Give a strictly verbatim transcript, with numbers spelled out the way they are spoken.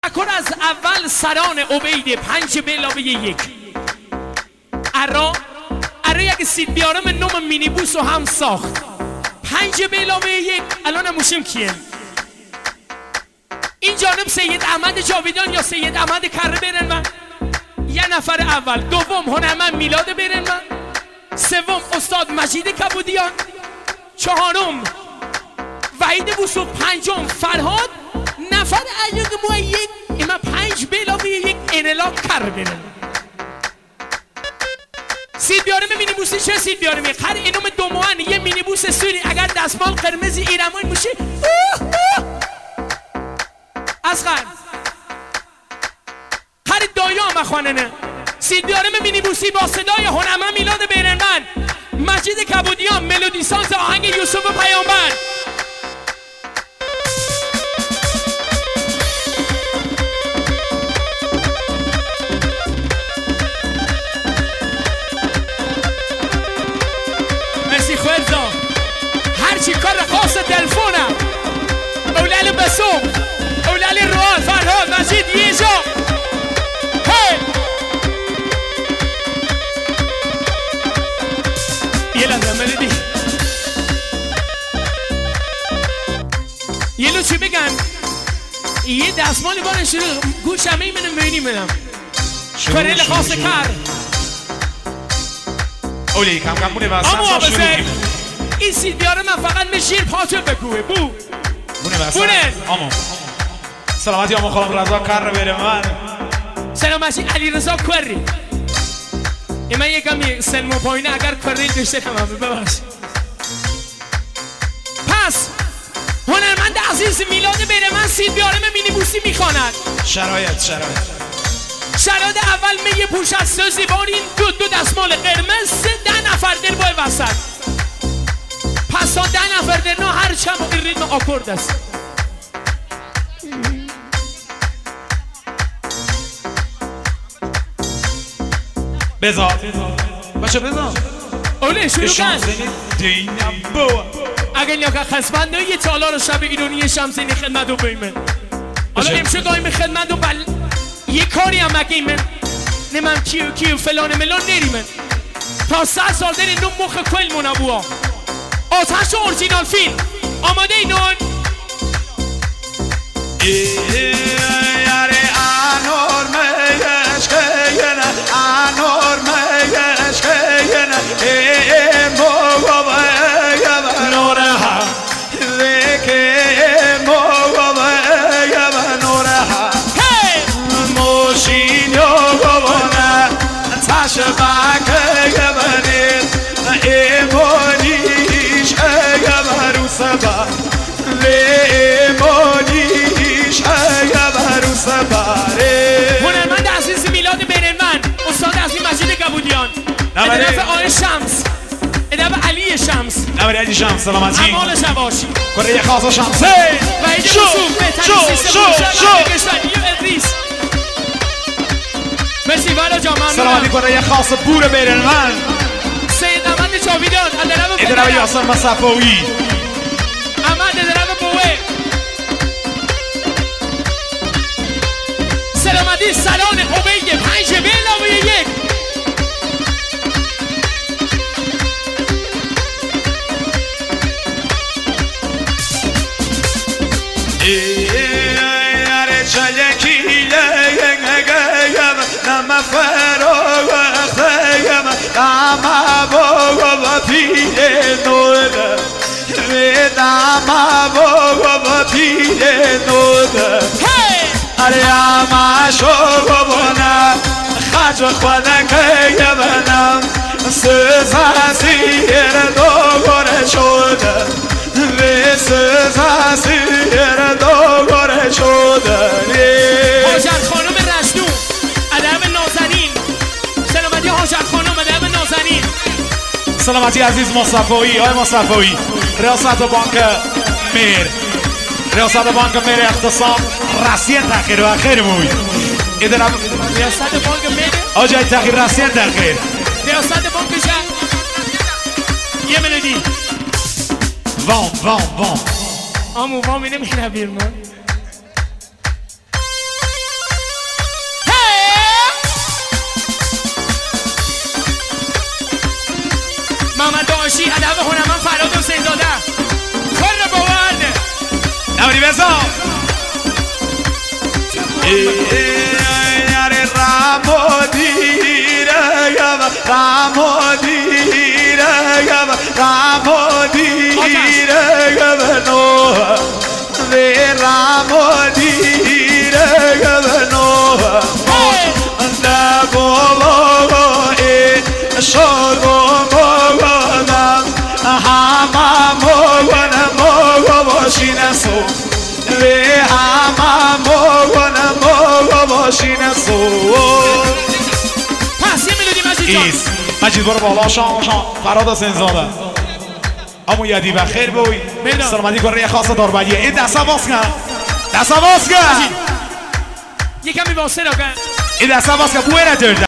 تفکر از اول سران عبید پنج به علاوه یک ارا ارا یک سید بیارم نوم مینی بوس و هم ساخت پنج به علاوه یک. الان موشیم کیه؟ این جانب سید احمد جاویدان یا سید احمد کره برن من یه نفر اول، دوم هنرمند میلاد برن من، سوم استاد مجید کبودیان، چهارم وحید بوسو، پنجم فرهاد، نفر ایاد مو یک اما پنج به علاوه یک انلا کر برن. سید بیارم مینی بوسی چه سید بیارم هر اینوم دوموان یه مینی بوس سوری اگر دستمال قرمزی ایرمای موشی اصغر هر دایا مخواننه. سید بیارم مینی بوسی با صدای هنرمند میلاد بیرنمند، مجید کبودیان، ملودی ساز آهنگ یوسف پیامبر. مرسی خوزا هرچی کار خاص تلفونم اولال بسوم اولال روال فرهاد مجید یه جا هی یه لحظه ملودی یه لو چی بگن یه دستمالی بارن شروع گوش همه ای منم بینی منم کارل خاص کر اولی کم کم بونه واسه اما بسه این سید بیاره من فقط مشیر پاچه بگوه بو بونه واسه بونه اما سلامتی اما خانم رضا کر بره من سلامتی علی رضا کری ای من یکم سلمو پایینه اگر کری داشته تمام بباش. پس هنرمند عزیز میلاد بره من سید بیاره من مینی بوسی میخواند. شرایط شرایط شرایط اول میه پوش از سوزی بارین دو دو دستمال قرمز سه ده نفر در بای وسط. پس تا ده نفر در نو هر چم و این ریتم آکورد است. بذار بچه بذار اولی شروع کن دینم بوا اگر نیا که خسبنده یه تالار شب ایرانی شمسینی خدمت رو بیمن حالا امشه قایم خدمت رو بل یه کاری هم اگه من نمیم کیو کیو فلان ملان نریمن تا سه سال در نو مخ کل منابوها آتش اورجینال فیلم آماده اینون یاره آنور مشکینه آنور مشکینه ای موبا یا نوره ها وکی موبا یا نوره ها موشین یا گونه تاش باکه یا بنید ای مونیش یا بروسبا هنرمند عزیز میلاد بیرنمند، استاد عزیز مجید کبودیان، ادرف آقای شمس، ادرف علی شمس، نبری علی شمس سلامتی امال شباشی کره خاص شمس و ایده بسوم بهترین سیستم روشن کشور یو ادریس. مرسی والا جا ممنونم. سلامتی کره خاص بور بیرنمند سید احمد جاویدان ادرف ادرف یاسر مصفوی احمد ادرف بوه سلامتی سلان عبید پنج به علاوه یک. یاره چلکیله گیم نم فروغ خیم نم بابا پیله نوده نم بابا پیله نوده اریاما شو بونه خج خونه که بنم سوز سیر دوگره شده و سوز سیر دوگره شده. حاجت خانم رشدو ادب نازنین سلامتی حاجت خانم ادب نازنین سلامتی عزیز مصطفی آقای مصطفی ریاست بانک میر ریاست بانک میر اقتصاد رسیه تخیر و خیر موی ایدنم ریاست بانک میر آجای تخیر رسیه تخیر ریاست بانک شهر یه ملودی وام وام وام آمو وام اینه میره بیرون مجید ادب هنرمند فراد حسین داده کار باورده نوری بزا یاره رامو دیره رامو دیره رامو دیره نو به رامو دیره نو نه بابا ای شروع مگم همه مگم مگم باشین سو به همه مگم مگم باشین سو پس یه ملودی مجید جان ایس مجید برو بالا شام شام فراد حسین زاده امو یدی و خیر بوی سلامتی کن ریه خاص داربدیه این دستا باز کن دستا باز کن یه کمی واسه را کن این دستا باز کن بوی ندارده